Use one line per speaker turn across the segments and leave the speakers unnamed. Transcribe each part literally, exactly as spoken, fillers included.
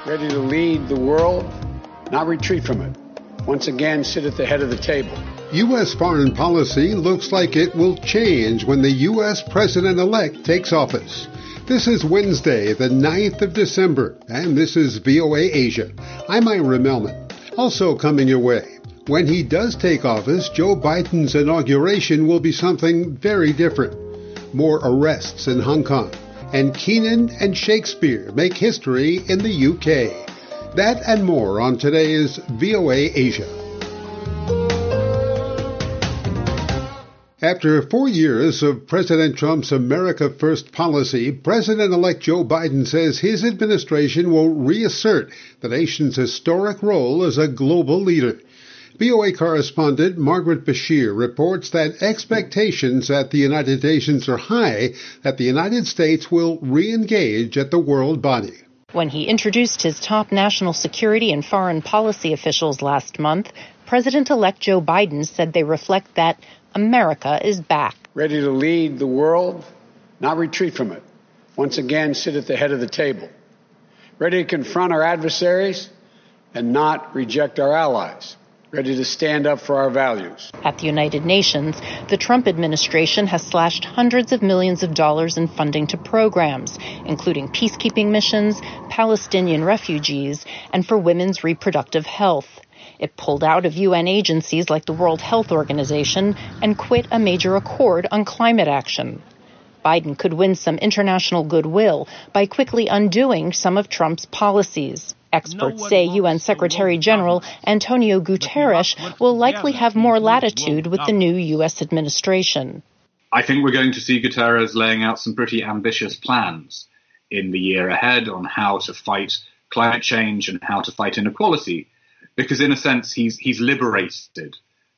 Ready to lead the world, not retreat from it. Once again, sit at the head of the table.
U S foreign policy looks like it will change when the U S president-elect takes office. This is Wednesday, the ninth of December, and this is V O A Asia. I'm Ira Melman. Also coming your way, when he does take office, Joe Biden's inauguration will be something very different. More arrests in Hong Kong, and Kenan and Shakespeare make history in the U K. That and more on today's V O A Asia. After four years of President Trump's America First policy, President-elect Joe Biden says his administration will reassert the nation's historic role as a global leader. V O A correspondent Margaret Bashir reports that expectations at the United Nations are high that the United States will re-engage at the world body.
When he introduced his top national security and foreign policy officials last month, President-elect Joe Biden said they reflect that America is back.
Ready to lead the world, not retreat from it. Once again, sit at the head of the table. Ready to confront our adversaries and not reject our allies. Ready to stand up for our values.
At the United Nations, the Trump administration has slashed hundreds of millions of dollars in funding to programs, including peacekeeping missions, Palestinian refugees, and for women's reproductive health. It pulled out of U N agencies like the World Health Organization and quit a major accord on climate action. Biden could win some international goodwill by quickly undoing some of Trump's policies. Experts say U N Secretary General Antonio Guterres will likely have more latitude with the new U S administration.
I think we're going to see Guterres laying out some pretty ambitious plans in the year ahead on how to fight climate change and how to fight inequality. Because in a sense, he's he's liberated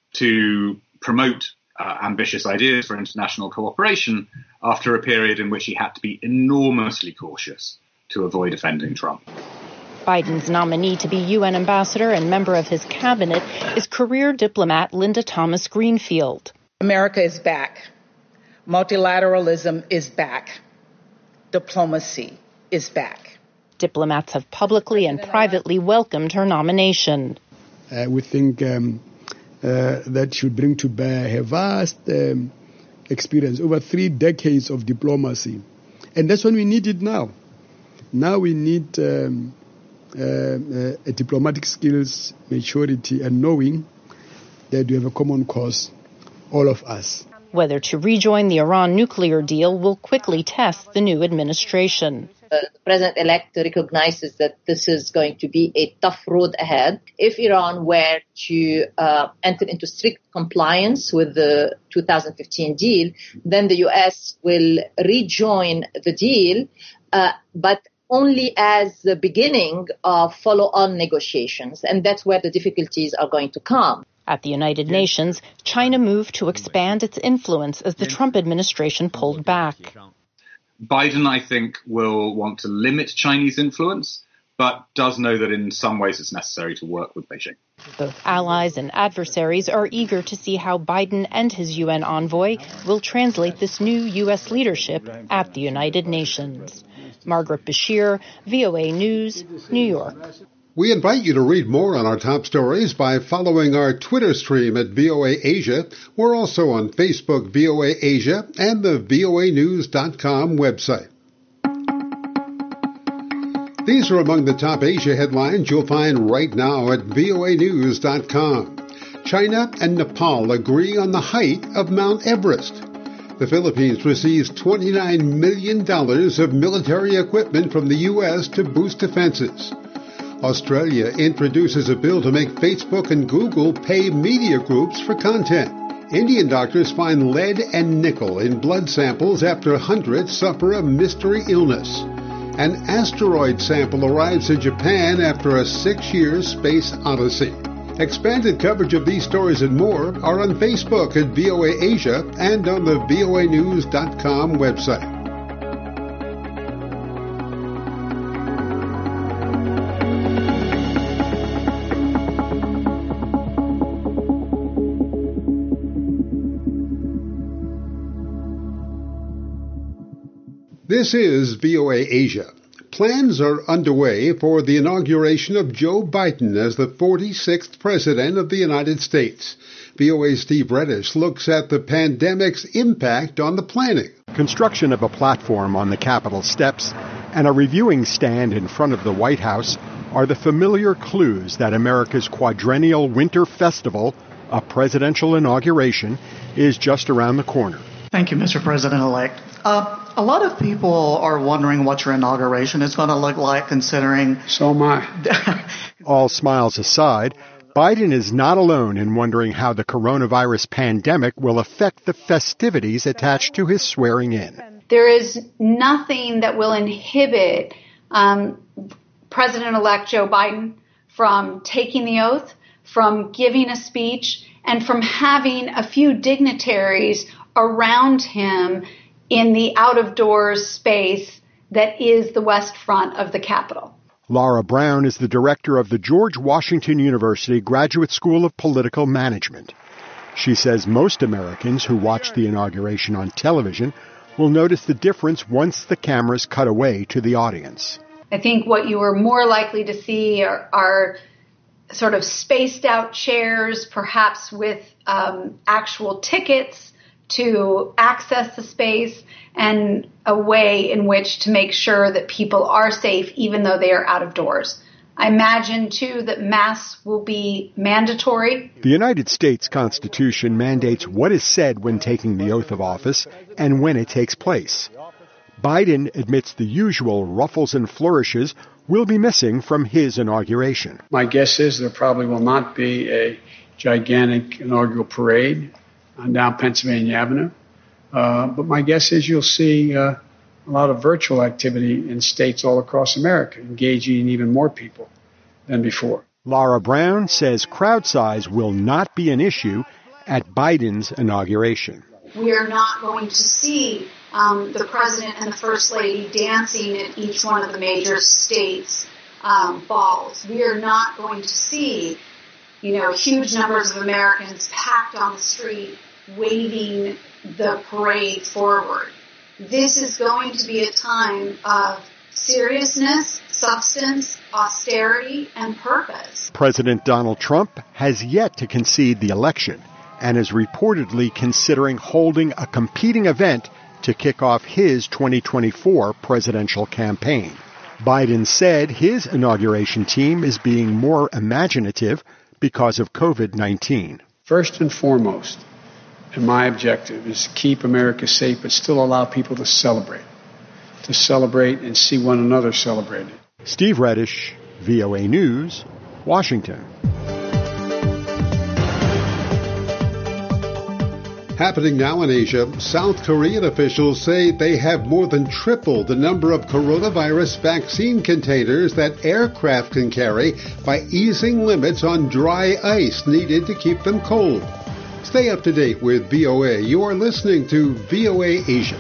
to promote uh, ambitious ideas for international cooperation after a period in which he had to be enormously cautious to avoid offending Trump.
Biden's nominee to be U N ambassador and member of his cabinet is career diplomat Linda Thomas Greenfield.
America is back. Multilateralism is back. Diplomacy is back.
Diplomats have publicly and privately welcomed her nomination.
Uh, we think um, uh, that should bring to bear her vast um, experience, over three decades of diplomacy. And that's what we need it now. Now we need um, uh, uh, a diplomatic skills, maturity, and knowing that we have a common cause, all of us.
Whether to rejoin the Iran nuclear deal will quickly test the new administration.
Uh, the president-elect recognizes that this is going to be a tough road ahead. If Iran were to uh, enter into strict compliance with the two thousand fifteen deal, then the U S will rejoin the deal, uh, but only as the beginning of follow-on negotiations. And that's where the difficulties are going to come.
At the United Nations, China moved to expand its influence as the Trump administration pulled back.
Biden, I think, will want to limit Chinese influence, but does know that in some ways it's necessary to work with Beijing.
Both allies and adversaries are eager to see how Biden and his U N envoy will translate this new U S leadership at the United Nations. Margaret Bashir, V O A News, New York.
We invite you to read more on our top stories by following our Twitter stream at V O A Asia. We're also on Facebook, V O A Asia, and the V O A news dot com website. These are among the top Asia headlines you'll find right now at V O A news dot com. China and Nepal agree on the height of Mount Everest. The Philippines receives twenty-nine million dollars of military equipment from the U S to boost defenses. Australia introduces a bill to make Facebook and Google pay media groups for content. Indian doctors find lead and nickel in blood samples after hundreds suffer a mystery illness. An asteroid sample arrives in Japan after a six-year space odyssey. Expanded coverage of these stories and more are on Facebook at V O A Asia and on the V O A news dot com website. This is V O A Asia. Plans are underway for the inauguration of Joe Biden as the forty-sixth President of the United States. V O A's Steve Reddish looks at the pandemic's impact on the planning.
Construction of a platform on the Capitol steps and a reviewing stand in front of the White House are the familiar clues that America's quadrennial winter festival, a presidential inauguration, is just around the corner.
Thank you, Mister President-elect. Uh, a lot of people are wondering what your inauguration is going to look like, considering...
So am I.
All smiles aside, Biden is not alone in wondering how the coronavirus pandemic will affect the festivities attached to his swearing in.
There is nothing that will inhibit um, President-elect Joe Biden from taking the oath, from giving a speech, and from having a few dignitaries around him in the out-of-doors space that is the west front of the Capitol.
Laura Brown is the director of the George Washington University Graduate School of Political Management. She says most Americans who watch the inauguration on television will notice the difference once the cameras cut away to the audience.
I think what you are more likely to see are, are sort of spaced out chairs, perhaps with um, actual tickets to access the space, and a way in which to make sure that people are safe even though they are out of doors. I imagine, too, that masks will be mandatory.
The United States Constitution mandates what is said when taking the oath of office and when it takes place. Biden admits the usual ruffles and flourishes will be missing from his inauguration.
My guess is there probably will not be a gigantic inaugural parade on down Pennsylvania Avenue. Uh, but my guess is you'll see uh, a lot of virtual activity in states all across America, engaging even more people than before.
Laura Brown says crowd size will not be an issue at Biden's inauguration.
We are not going to see um, the president and the first lady dancing at each one of the major states' um, balls. We are not going to see, you know, huge numbers of Americans packed on the street waving the parade forward. This is going to be a time of seriousness, substance, austerity, and purpose.
President Donald Trump has yet to concede the election and is reportedly considering holding a competing event to kick off his twenty twenty-four presidential campaign. Biden said his inauguration team is being more imaginative because of covid nineteen.
First and foremost, and my objective is to keep America safe, but still allow people to celebrate, to celebrate and see one another celebrated.
Steve Reddish, V O A News, Washington.
Happening now in Asia, South Korean officials say they have more than tripled the number of coronavirus vaccine containers that aircraft can carry by easing limits on dry ice needed to keep them cold. Stay up to date with V O A. You are listening to V O A Asia.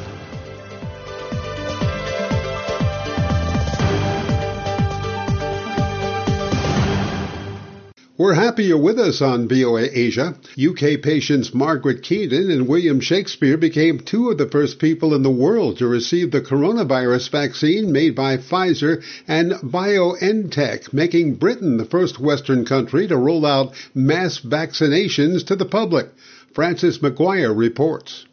We're happy you're with us on V O A Asia. U K patients Margaret Keenan and William Shakespeare became two of the first people in the world to receive the coronavirus vaccine made by Pfizer and BioNTech, making Britain the first Western country to roll out mass vaccinations to the public. Francis McGuire reports.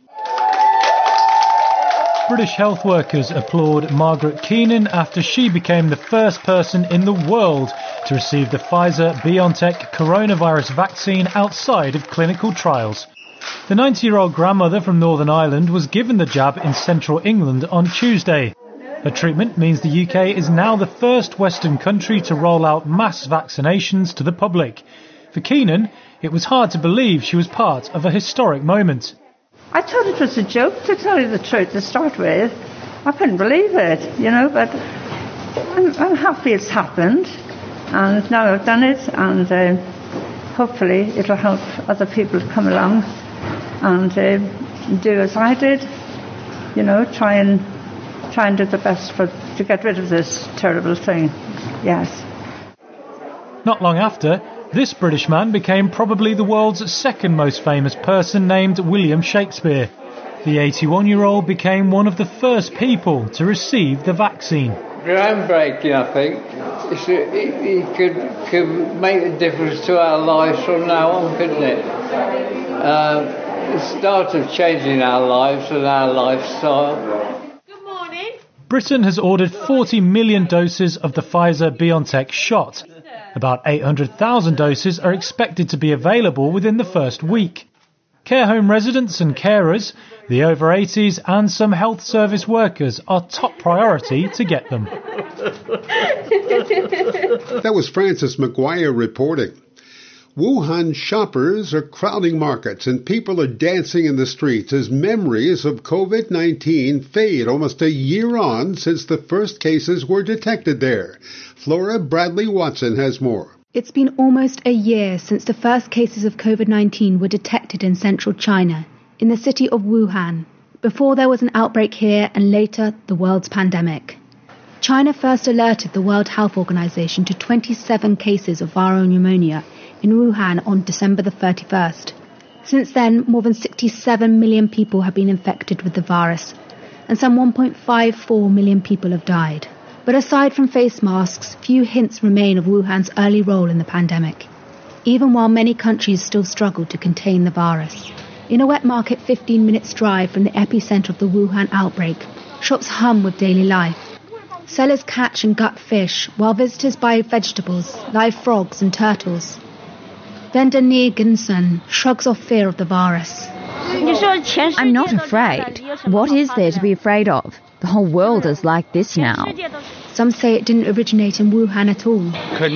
British health workers applaud Margaret Keenan after she became the first person in the world to receive the Pfizer-BioNTech coronavirus vaccine outside of clinical trials. The ninety-year-old grandmother from Northern Ireland was given the jab in central England on Tuesday. Her treatment means the U K is now the first Western country to roll out mass vaccinations to the public. For Keenan, it was hard to believe she was part of a historic moment.
I thought it was a joke, to tell you the truth, to start with. I couldn't believe it, you know, but I'm, I'm happy it's happened. And now I've done it, and uh, hopefully it'll help other people come along and uh, do as I did, you know, try and try and do the best for to get rid of this terrible thing. Yes.
Not long after, this British man became probably the world's second most famous person, named William Shakespeare. The eighty-one-year-old became one of the first people to receive the vaccine.
groundbreaking, I think. It's a, it, it could, could make a difference to our lives from now on, couldn't it? Um, the start of changing our lives and our lifestyle.
Britain has ordered forty million doses of the Pfizer-BioNTech shot. About eight hundred thousand doses are expected to be available within the first week. Care home residents and carers, the over eighties and some health service workers are top priority to get them.
That was Francis McGuire reporting. Wuhan shoppers are crowding markets and people are dancing in the streets as memories of COVID nineteen fade almost a year on since the first cases were detected there. Flora Bradley Watson has more.
It's been almost a year since the first cases of COVID nineteen were detected in central China, in the city of Wuhan, before there was an outbreak here and later the world's pandemic. China first alerted the World Health Organization to twenty-seven cases of viral pneumonia in Wuhan on December the thirty-first. Since then, more than sixty-seven million people have been infected with the virus, and some one point five four million people have died. But aside from face masks, few hints remain of Wuhan's early role in the pandemic, even while many countries still struggle to contain the virus. In a wet market fifteen minutes drive from the epicenter of the Wuhan outbreak, shops hum with daily life. Sellers catch and gut fish, while visitors buy vegetables, live frogs and turtles. Vendor Nia Ginson shrugs off fear of the virus.
I'm not afraid. What is there to be afraid of? The whole world is like this now.
Some say it didn't originate in Wuhan at all.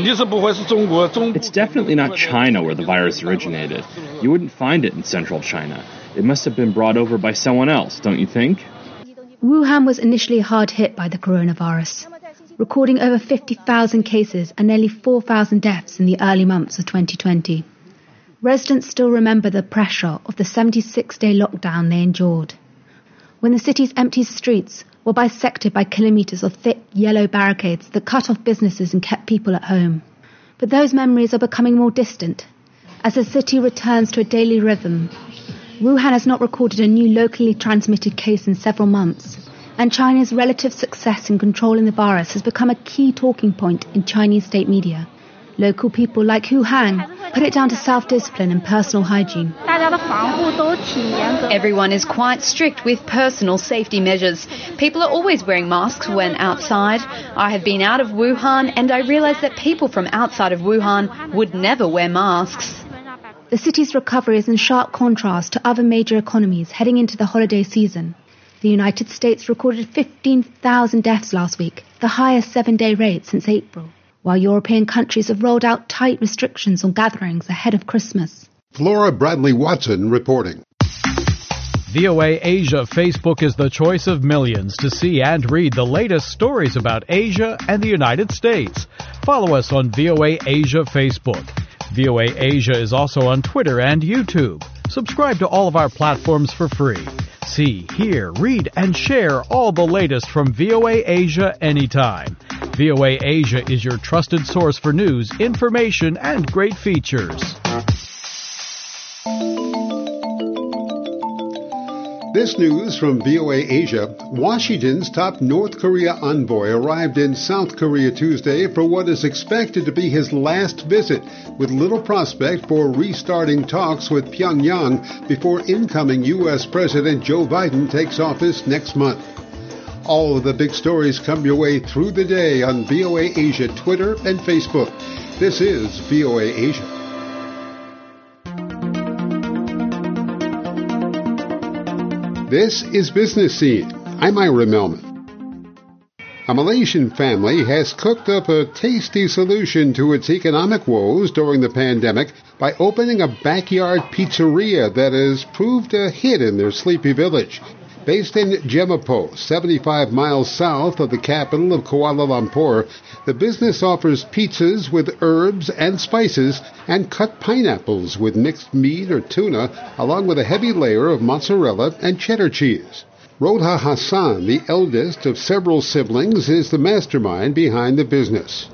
It's definitely not China where the virus originated. You wouldn't find it in central China. It must have been brought over by someone else, don't you think?
Wuhan was initially hard hit by the coronavirus, recording over fifty thousand cases and nearly four thousand deaths in the early months of twenty twenty. Residents still remember the pressure of the seventy-six day lockdown they endured, when the city's empty streets were bisected by kilometres of thick yellow barricades that cut off businesses and kept people at home. But those memories are becoming more distant as the city returns to a daily rhythm. Wuhan has not recorded a new locally transmitted case in several months, and China's relative success in controlling the virus has become a key talking point in Chinese state media. Local people like Hu Hang put it down to self-discipline and personal hygiene.
Everyone is quite strict with personal safety measures. People are always wearing masks when outside. I have been out of Wuhan and I realised that people from outside of Wuhan would never wear masks.
The city's recovery is in sharp contrast to other major economies heading into the holiday season. The United States recorded fifteen thousand deaths last week, the highest seven-day rate since April, while European countries have rolled out tight restrictions on gatherings ahead of Christmas.
Flora Bradley Watson reporting.
V O A Asia Facebook is the choice of millions to see and read the latest stories about Asia and the United States. Follow us on V O A Asia Facebook. V O A Asia is also on Twitter and YouTube. Subscribe to all of our platforms for free. See, hear, read, and share all the latest from V O A Asia anytime. V O A Asia is your trusted source for news, information, and great features.
This news from V O A Asia. Washington's top North Korea envoy arrived in South Korea Tuesday for what is expected to be his last visit, with little prospect for restarting talks with Pyongyang before incoming U S President Joe Biden takes office next month. All of the big stories come your way through the day on V O A Asia Twitter and Facebook. This is V O A Asia. This is Business Scene. I'm Ira Melman. A Malaysian family has cooked up a tasty solution to its economic woes during the pandemic by opening a backyard pizzeria that has proved a hit in their sleepy village. Based in Jemapo, seventy-five miles south of the capital of Kuala Lumpur, the business offers pizzas with herbs and spices and cut pineapples with mixed meat or tuna, along with a heavy layer of mozzarella and cheddar cheese. Rodha Hassan, the eldest of several siblings, is the mastermind behind the business.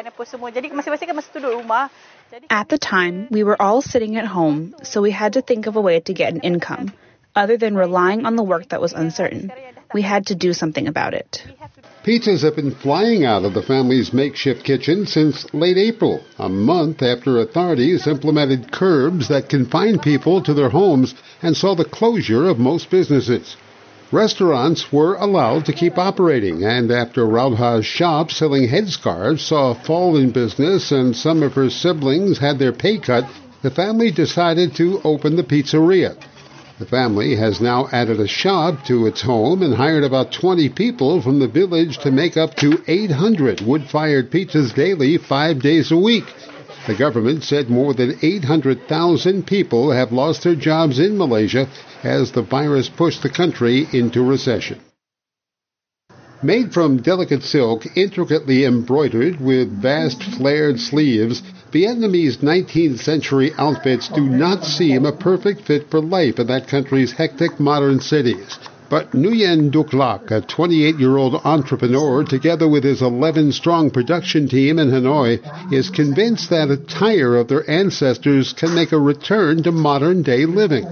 At the time, we were all sitting at home, so we had to think of a way to get an income, other than relying on the work that was uncertain. We had to do something about it.
Pizzas have been flying out of the family's makeshift kitchen since late April, a month after authorities implemented curbs that confined people to their homes and saw the closure of most businesses. Restaurants were allowed to keep operating, and after Raulha's shop selling headscarves saw a fall in business and some of her siblings had their pay cut, the family decided to open the pizzeria. The family has now added a shop to its home and hired about twenty people from the village to make up to eight hundred wood-fired pizzas daily, five days a week. The government said more than eight hundred thousand people have lost their jobs in Malaysia as the virus pushed the country into recession. Made from delicate silk, intricately embroidered with vast flared sleeves, Vietnamese nineteenth century outfits do not seem a perfect fit for life in that country's hectic modern cities. But Nguyen Duc Lac, a twenty-eight-year-old entrepreneur, together with his eleven-strong production team in Hanoi, is convinced that attire of their ancestors can make a return to modern-day living.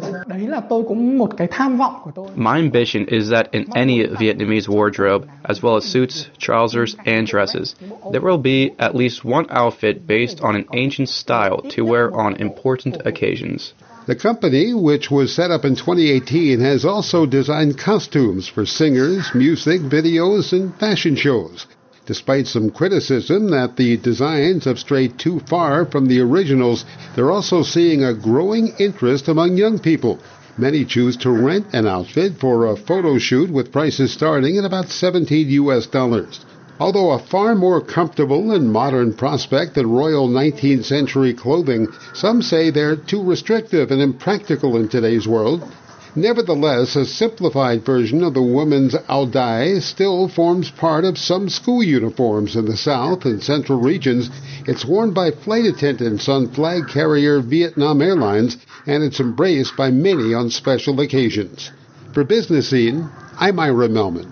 My ambition is that in any Vietnamese wardrobe, as well as suits, trousers, and dresses, there will be at least one outfit based on an ancient style to wear on important occasions.
The company, which was set up in twenty eighteen, has also designed costumes for singers, music, videos, and fashion shows. Despite some criticism that the designs have strayed too far from the originals, they're also seeing a growing interest among young people. Many choose to rent an outfit for a photo shoot with prices starting at about seventeen U S dollars. Although a far more comfortable and modern prospect than royal nineteenth century clothing, some say they're too restrictive and impractical in today's world. Nevertheless, a simplified version of the woman's ao dai still forms part of some school uniforms in the south and central regions. It's worn by flight attendants on flag carrier Vietnam Airlines, and it's embraced by many on special occasions. For Business Scene, I'm Ira Melman.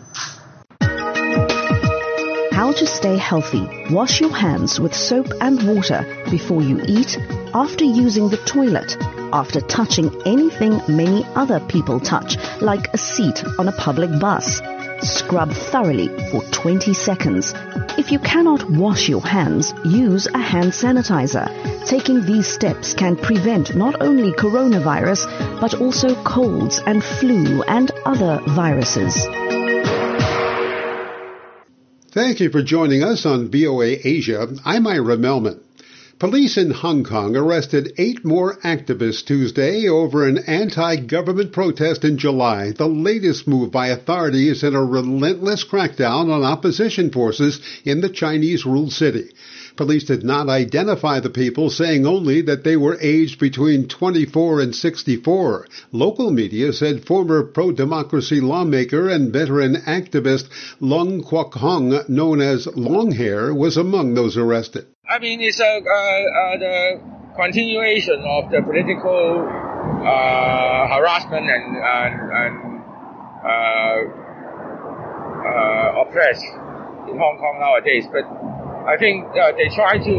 How to stay healthy. Wash your hands with soap and water before you eat, after using the toilet, after touching anything many other people touch, like a seat on a public bus. Scrub thoroughly for twenty seconds. If you cannot wash your hands, use a hand sanitizer. Taking these steps can prevent not only coronavirus, but also colds and flu and other viruses.
Thank you for joining us on V O A Asia. I'm Ira Melman. Police in Hong Kong arrested eight more activists Tuesday over an anti-government protest in July, the latest move by authorities in a relentless crackdown on opposition forces in the Chinese-ruled city. Police did not identify the people, saying only that they were aged between twenty-four and sixty-four. Local media said former pro-democracy lawmaker and veteran activist Long Kwok Hong, known as Longhair, was among those arrested.
I mean, it's a, uh, uh, the continuation of the political uh, harassment and, and, and uh, uh, oppress in Hong Kong nowadays. But I think uh, they try to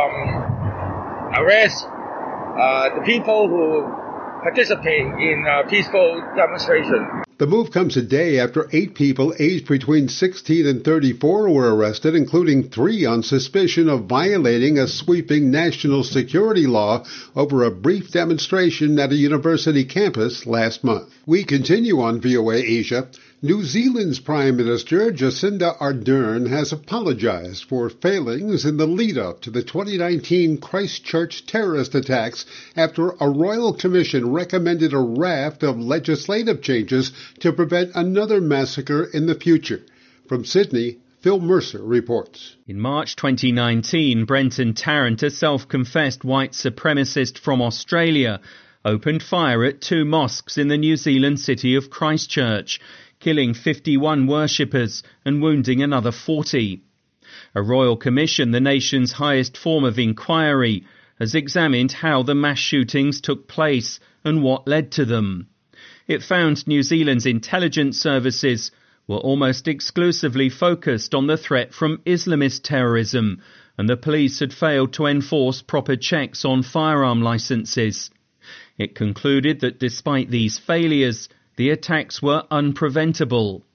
um, arrest uh, the people who participate in a peaceful demonstration.
The move comes a day after eight people aged between sixteen and thirty-four were arrested, including three on suspicion of violating a sweeping national security law over a brief demonstration at a university campus last month. We continue on V O A Asia. New Zealand's Prime Minister Jacinda Ardern has apologized for failings in the lead-up to the twenty nineteen Christchurch terrorist attacks after a royal commission recommended a raft of legislative changes to prevent another massacre in the future. From Sydney, Phil Mercer reports.
In March twenty nineteen, Brenton Tarrant, a self-confessed white supremacist from Australia, opened fire at two mosques in the New Zealand city of Christchurch, killing fifty-one worshippers and wounding another forty. A royal commission, the nation's highest form of inquiry, has examined how the mass shootings took place and what led to them. It found New Zealand's intelligence services were almost exclusively focused on the threat from Islamist terrorism, and the police had failed to enforce proper checks on firearm licenses. It concluded that despite these failures, the attacks were unpreventable.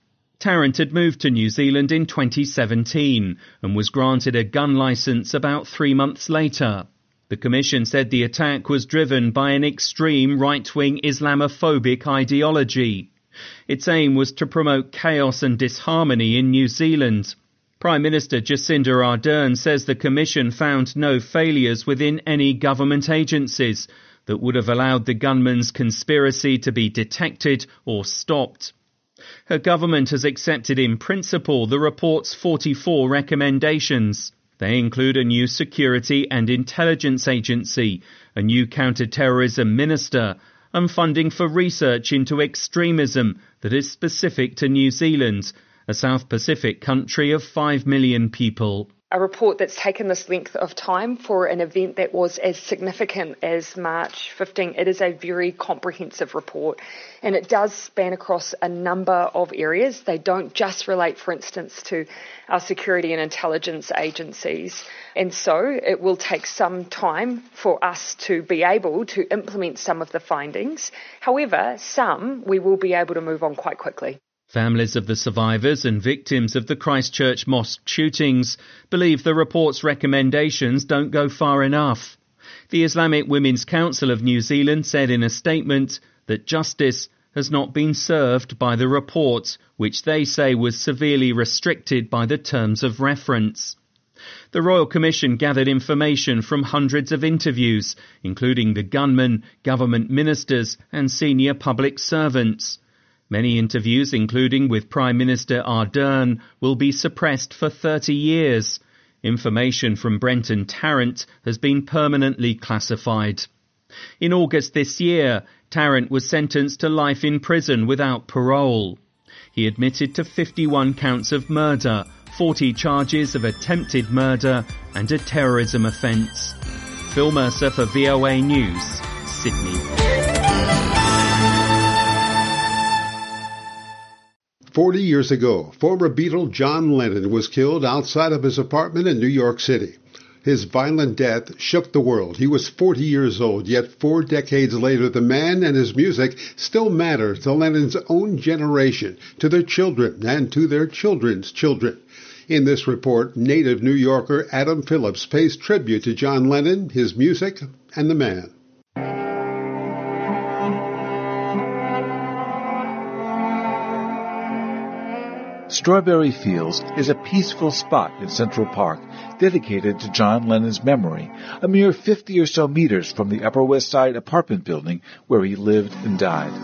Tarrant had moved to New Zealand in twenty seventeen and was granted a gun licence about three months later. The Commission said the attack was driven by an extreme right-wing Islamophobic ideology. Its aim was to promote chaos and disharmony in New Zealand. Prime Minister Jacinda Ardern says the Commission found no failures within any government agencies that would have allowed the gunman's conspiracy to be detected or stopped. Her government has accepted in principle the report's forty-four recommendations. They include a new security and intelligence agency, a new counter-terrorism minister, and funding for research into extremism that is specific to New Zealand, a South Pacific country of five million people.
A report that's taken this length of time for an event that was as significant as March fifteenth. It is a very comprehensive report, and it does span across a number of areas. They don't just relate, for instance, to our security and intelligence agencies. And so it will take some time for us to be able to implement some of the findings. However, some we will be able to move on quite quickly.
Families of the survivors and victims of the Christchurch mosque shootings believe the report's recommendations don't go far enough. The Islamic Women's Council of New Zealand said in a statement that justice has not been served by the report, which they say was severely restricted by the terms of reference. The Royal Commission gathered information from hundreds of interviews, including the gunman, government ministers and senior public servants. Many interviews, including with Prime Minister Ardern, will be suppressed for thirty years. Information from Brenton Tarrant has been permanently classified. In August this year, Tarrant was sentenced to life in prison without parole. He admitted to fifty-one counts of murder, forty charges of attempted murder and a terrorism offence. Phil Mercer for V O A News, Sydney.
Forty years ago, former Beatle John Lennon was killed outside of his apartment in New York City. His violent death shook the world. He was forty years old, yet four decades later, the man and his music still matter to Lennon's own generation, to their children, and to their children's children. In this report, native New Yorker Adam Phillips pays tribute to John Lennon, his music, and the man.
Strawberry Fields is a peaceful spot in Central Park dedicated to John Lennon's memory, a mere fifty or so meters from the Upper West Side apartment building where he lived and died.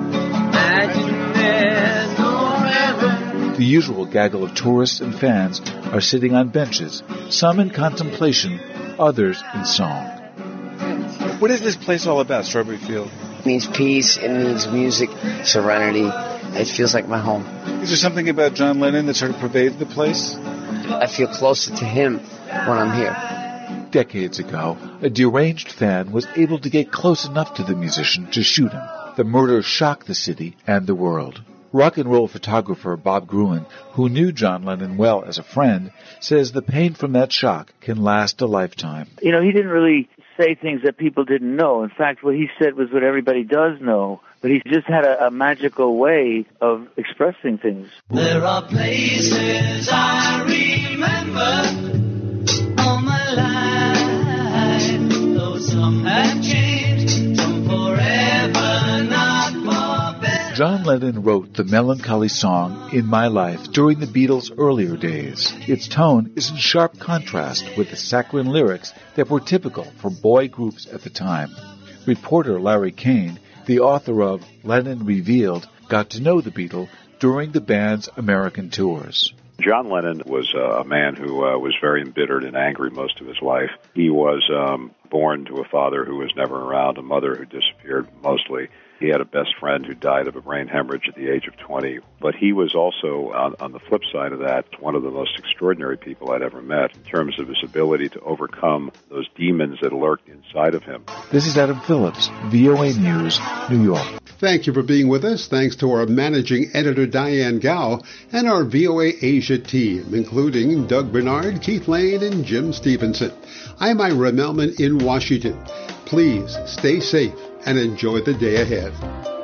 The usual gaggle of tourists and fans are sitting on benches, some in contemplation, others in song.
What is this place all about, Strawberry Field?
It means peace, it means music, serenity. It feels like my home.
Is there something about John Lennon that sort of pervades the place?
I feel closer to him when I'm here.
Decades ago, a deranged fan was able to get close enough to the musician to shoot him. The murder shocked the city and the world. Rock and roll photographer Bob Gruen, who knew John Lennon well as a friend, says the pain from that shock can last a lifetime.
You know, he didn't really say things that people didn't know. In fact, what he said was what everybody does know. But he just had a, a magical way of expressing things.
There are places I remember all my life, though some have changed, some forever, not for better.
John Lennon wrote the melancholy song In My Life during the Beatles' earlier days. Its tone is in sharp contrast with the saccharine lyrics that were typical for boy groups at the time. Reporter Larry Kane, the author of Lennon Revealed, got to know the Beatles during the band's American tours.
John Lennon was uh, a man who uh, was very embittered and angry most of his life. He was um, born to a father who was never around, a mother who disappeared mostly. He had a best friend who died of a brain hemorrhage at the age of twenty. But he was also, on, on the flip side of that, one of the most extraordinary people I'd ever met in terms of his ability to overcome those demons that lurked inside of him.
This is Adam Phillips, V O A News, New York.
Thank you for being with us. Thanks to our managing editor, Diane Gao, and our V O A Asia team, including Doug Bernard, Keith Lane, and Jim Stevenson. I'm Ira Melman in Washington. Please stay safe and enjoy the day ahead.